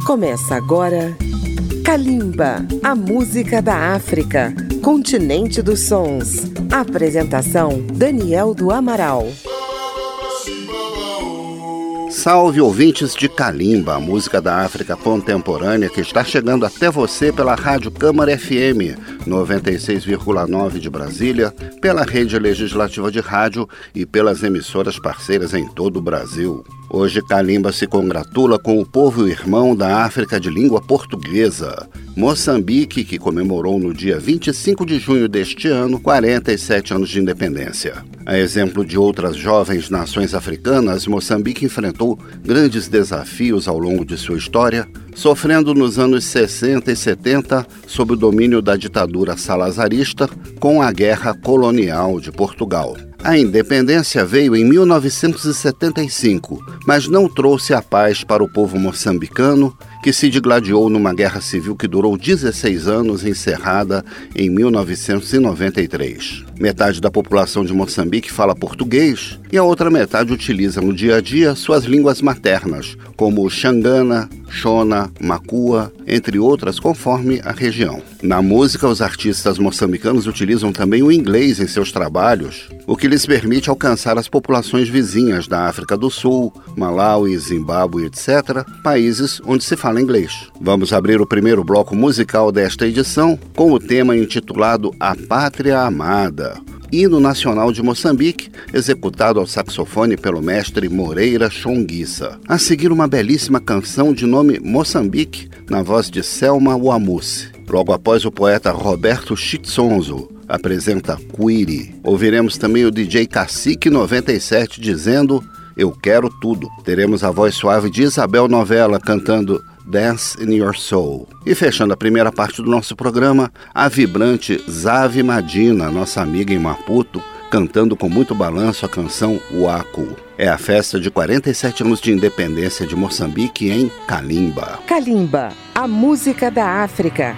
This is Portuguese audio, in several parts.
Começa agora Kalimba, a música da África, continente dos sons. Apresentação Daniel do Amaral. Salve ouvintes de Kalimba, a música da África contemporânea que está chegando até você pela Rádio Câmara FM 96,9 de Brasília, pela Rede Legislativa de Rádio e pelas emissoras parceiras em todo o Brasil. Hoje Kalimba se congratula com o povo irmão da África de língua portuguesa, Moçambique, que comemorou no dia 25 de junho deste ano 47 anos de independência. A exemplo de outras jovens nações africanas, Moçambique enfrentou grandes desafios ao longo de sua história, sofrendo nos anos 60 e 70 sob o domínio da ditadura salazarista com a Guerra Colonial de Portugal. A independência veio em 1975, mas não trouxe a paz para o povo moçambicano, que se digladiou numa guerra civil que durou 16 anos, encerrada em 1993. Metade da população de Moçambique fala português e a outra metade utiliza no dia a dia suas línguas maternas, como o Xangana, Shona, Makua, entre outras, conforme a região. Na música, os artistas moçambicanos utilizam também o inglês em seus trabalhos, o que lhes permite alcançar as populações vizinhas da África do Sul, Malawi, Zimbábue, etc., países onde se fala inglês. Vamos abrir o primeiro bloco musical desta edição com o tema intitulado A Pátria Amada, hino nacional de Moçambique, executado ao saxofone pelo mestre Moreira Chonguissa. A seguir, uma belíssima canção de nome Moçambique, na voz de Selma Wamusi. Logo após, o poeta Roberto Chitsonzo apresenta Quiri. Ouviremos também o DJ Cacique 97 dizendo Eu Quero Tudo. Teremos a voz suave de Isabel Novella cantando Dance in Your Soul. E fechando a primeira parte do nosso programa, a vibrante Zavi Madina, nossa amiga em Maputo, cantando com muito balanço a canção Waku. É a festa de 47 anos de independência de Moçambique em Kalimba. Kalimba, a música da África.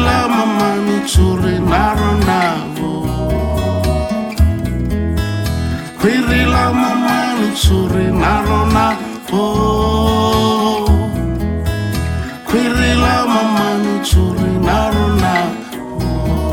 Kwirila mama michuri naronavo. Kwirila mama michuri naronavo. Kwirila mama michuri naronavo.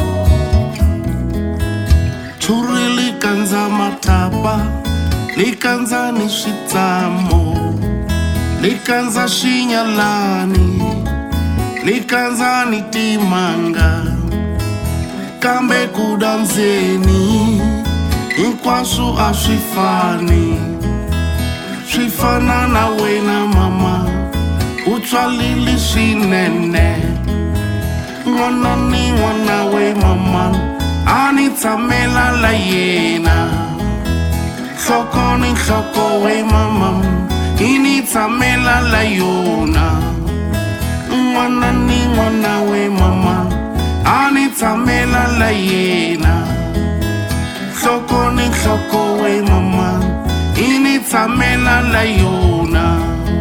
Churi likanza matapa, likanza nishitamo, likanza shinyalani, likanza nitimanga, kambe kudanzeni, inkwasu ashifani, shifana na wena mama, uchalili shinene, mwanani wanawe mama, anitamela la yena, sokoni soko we mama, initamela la yona. Mwanani wanawe mama, anitamela la yena. Sokoni soko we mama, initamela la yona.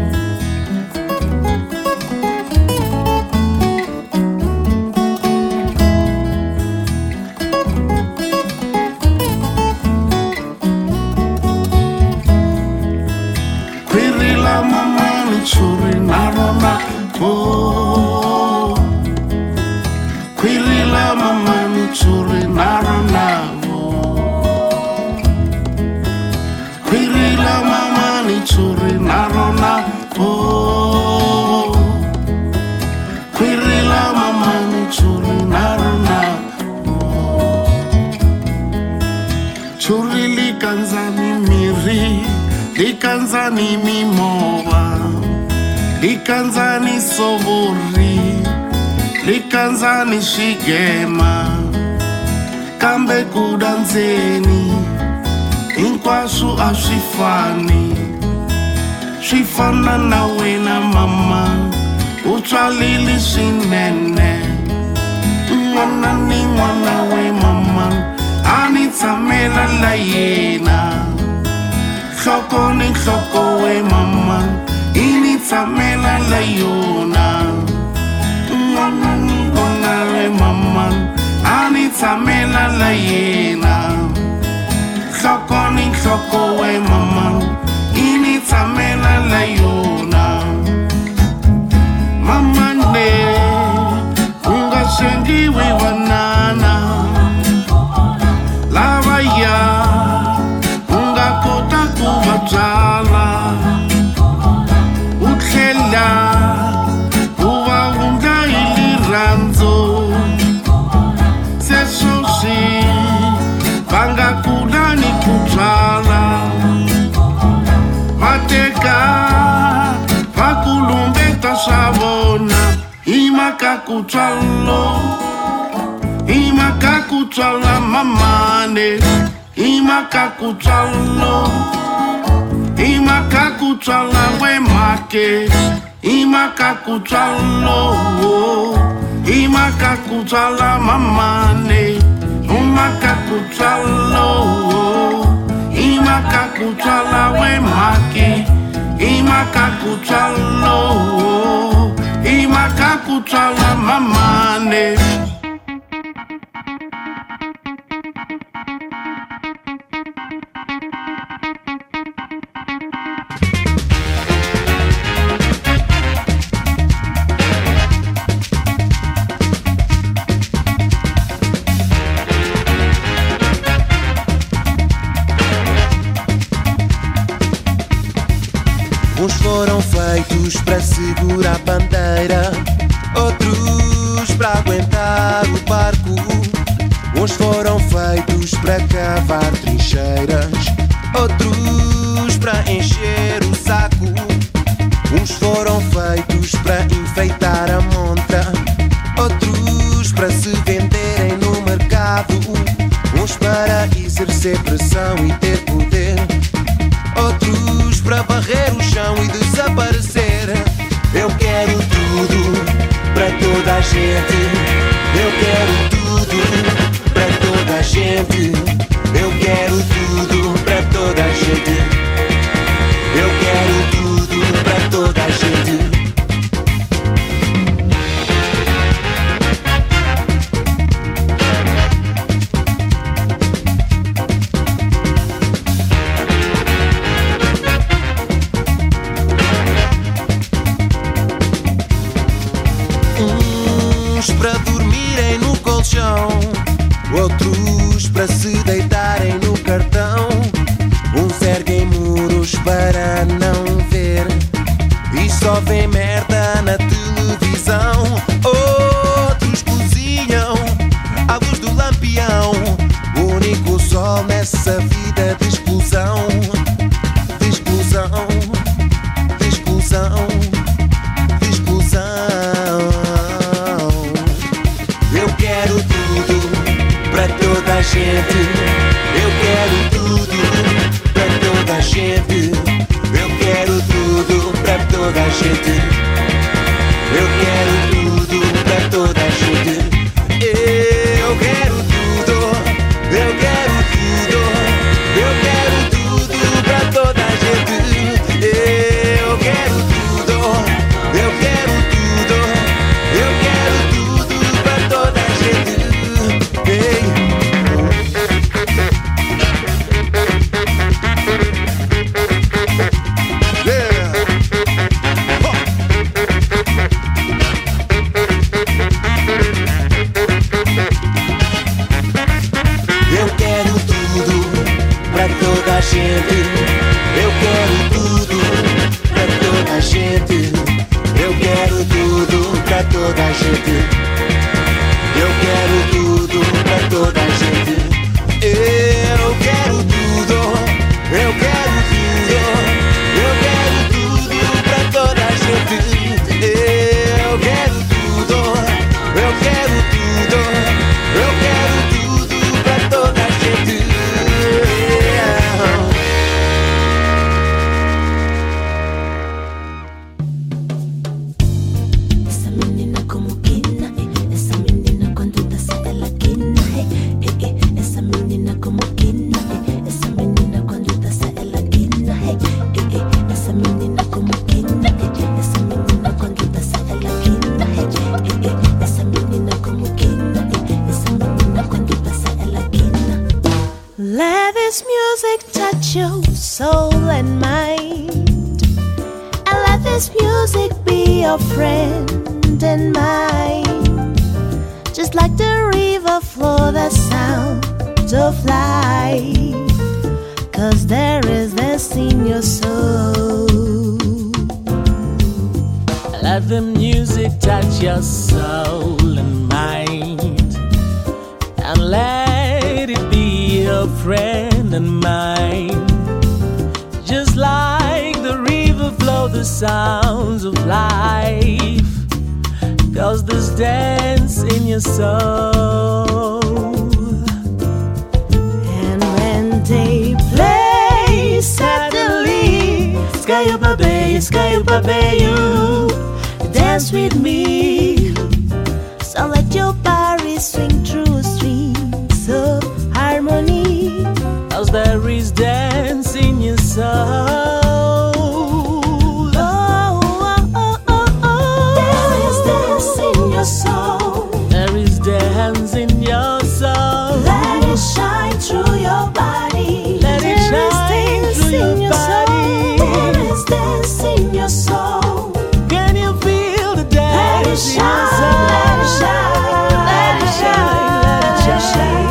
Kwirila mama michuri narona. Oh, kwirila mama michuri naronavo. Kwirila mama michuri naronavo. Kwirila mama michuri naronavo. Churi likanza ni miri, likanza ni mimoba, likanza ni sobori, likanza ni shigema, kambe kudanzeni, inkwasu ashifani, shifana na wena mama, uchalili shinene, mwanani wanawe mama, anitamela la yena, sokoni soko we mama, initamela la yona. Mwanani wanawe mama, anitamela la yena. Sokoni soko we mama, initamela la yona. Mama ne, ungashengi we wanana. Lava ya, ungakota kuvatala. Ukhela, uva unga iliranzo. Sesoshi, banga kudani kutala. Mateka, pakulumbeta savona. Imaka kutalo, imaka kutala mamane. Imaka kutalo, imaka kutala we make. Imaka kutalo, imaka kutala mamane. Imaka kutalo, imaka kutala we make. Imaka kutalo, imaka kutala mamane. Uns foram feitos para segurar a bandeira, outros para aguentar o barco. Uns foram feitos para cavar trincheiras, outros para encher o saco. Uns foram feitos para enfeitar a montra, outros para se venderem no mercado. Uns para exercer pressão e ter poder, outros para varrer o chão e desaparecer. Eu quero tudo para toda a gente. Eu quero tudo para toda a gente. Eu quero tudo para toda a gente. Eu quero tudo para toda a gente. para dormirem no colchão, outros para se deitarem no cartão. Uns erguem muros para não ver e só vêem merda na televisão. Outros cozinham à luz do lampião, o único sol nessa vida de exclusão. De exclusão, de exclusão, de exclusão. Eu quero tudo para toda a gente. Eu quero tudo para toda a gente. Eu quero tudo para toda a gente. Eu quero tudo para toda a gente. Eu quero tudo. Eu quero tudo. Eu quero tudo para toda a gente. Eu quero tudo. Eu quero tudo. Eu quero tudo para toda a gente. Ei. Eu quero tudo pra toda a gente. Eu quero tudo pra toda a gente. Eu quero tudo pra toda a gente. Eu quero tudo pra toda a gente. Eu quero tudo. Eu quero tudo. Eu quero tudo pra toda a gente. Eu quero tudo. Eu quero tudo. Eu quero tudo pra toda a gente. Essa menina como quina, essa menina quando dança ela quina, essa menina como quina, essa menina quando dança ela quina, essa menina como quina, essa menina quando dança ela quina, essa menina como quina, essa menina quando dança ela quina. Let this music touch your soul and mind, and let this music be your friend and mine. Just like the river flow, the sound of life, 'cause there is this in your soul. Let the music touch your soul and mind, and let it be your friend and mine. Just like the river flow, the sounds of life, 'cause there's dance in your soul. And when they play, suddenly sky up above you, dance with me. So let your body swing through streams of harmony, 'Cause there is dance in your soul. There is dance in your soul. There is dance in your soul. Let it shine through your body. Let it shine through your body. There is dance in your soul. Can you feel the dance? Let it shine, let it shine, let it shine, let it shine.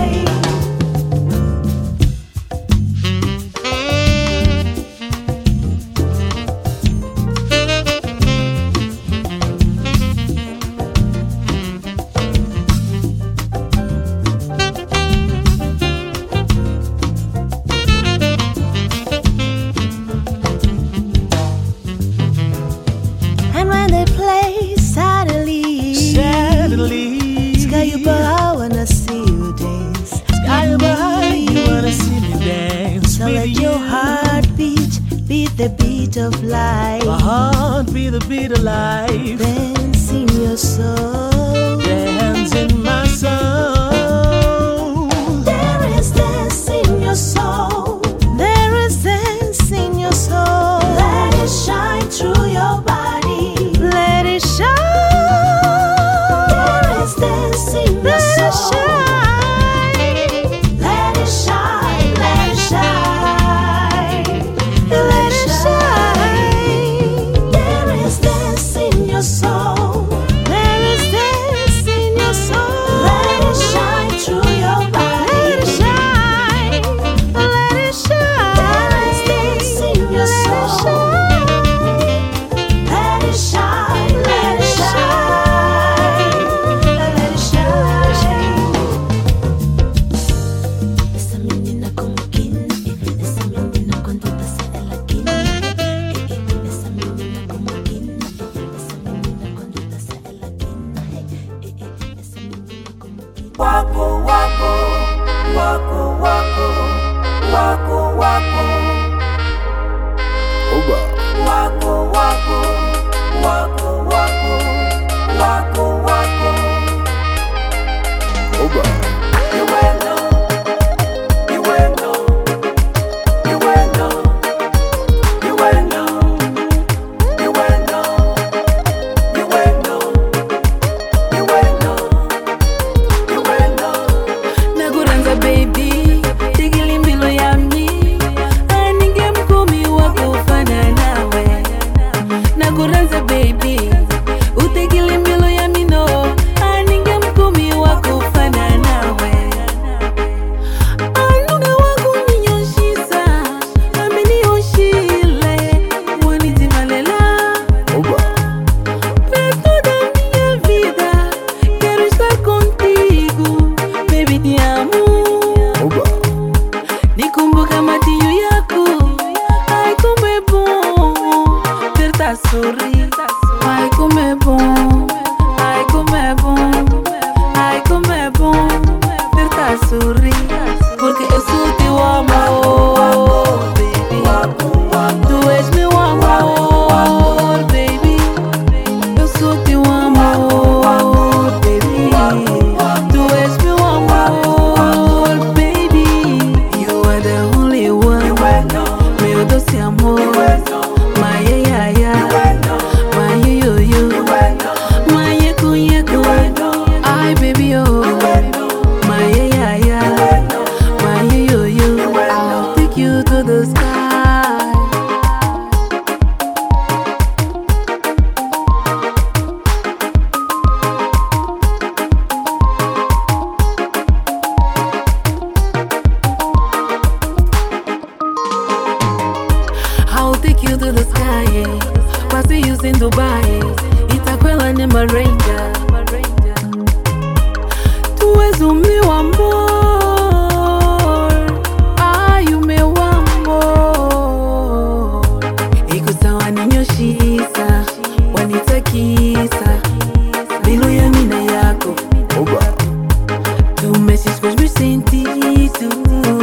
And when they play, suddenly, sky above, I wanna see you dance. Sky above, you wanna see me dance. So with let your you. heart beat the beat of life. My heart be the beat of life. Dance in your soul. Dance in my soul. There is dance in your soul. There is dance in your soul. Let it shine through your body. Let it shine. There is dance in your soul. Let it shine. Let it shine. Let it shine. There is dance in your soul. There is dance wako wako wako wako wako wako Oba. wako wako wako wako wako wako Oba. you went on you went on you went on you went on you went on you went on you went on you went on nakuranza baby tigili mbilo yami aninge mkumi wako ufana nawe nakuranza baby utigili mbilo yami no aninge mkumi wako ufana nawe anuga wako ninyoshisa amini oshile waniti malela Oba. perto da minha vida quero estar contigo baby te amo Oba. nikumbuka matinho yako ai como é bom ter tá sorrir ai como é bom ai como é bom ai como é bom ter tá sorrir porque eu sou teu amor baby tu és meu amor baby eu sou teu amor baby tu és meu amor baby you are the only one meu doce amor my yeah yeah my yo yo my yeku yeku ai baby oh my yeah yeah my yo yo I'll take you to the sky. I'll take you to the sky. Passei you in Dubai. Itaquela nem Marenga. Tu és o meu amor. Ai, o meu amor. Ikusa waninyoshisa, wanitakisa. Bilo ya mina yako. Oba. Tu mexes com os meus sentidos.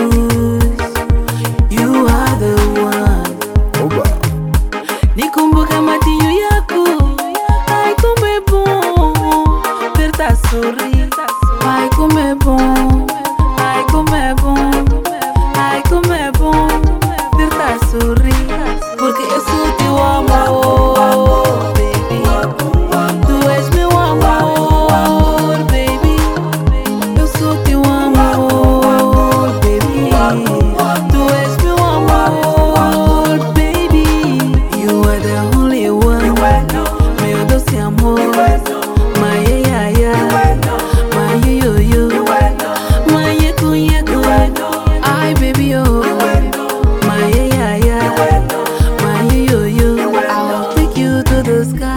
You are the one. Oba. Nikumbuka matinho yako. Ai como é bom ter tá sorrir. Ai como é bom. Ai como é bom. Ai como é bom ter tá sorrir. Porque eu sou teu amor, baby. Tu és meu amor, baby. Eu sou teu amor, baby. Tu és meu amor, baby. You are the only one. Meu doce amor. My yeah yeah. My yo yo. My yeku yeku. Ai baby oh. My yeah yeah. My yo yo. I'll take you to the sky.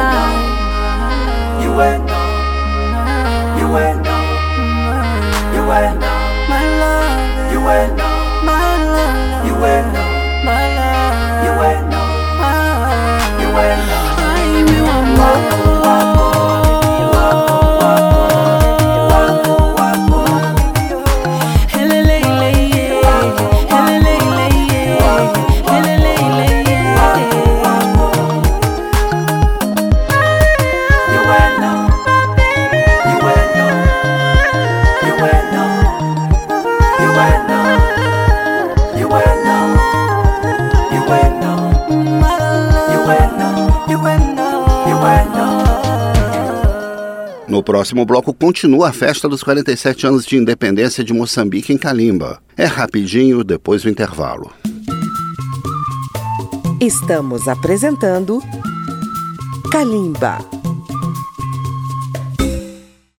You went on. You went on. You went on. My love. You went on. My love. You went on. My love. You went on. You went on. Ai meu amor. No próximo bloco continua a festa dos 47 anos de independência de Moçambique em Calimba. É rapidinho, depois do intervalo. Estamos apresentando Calimba.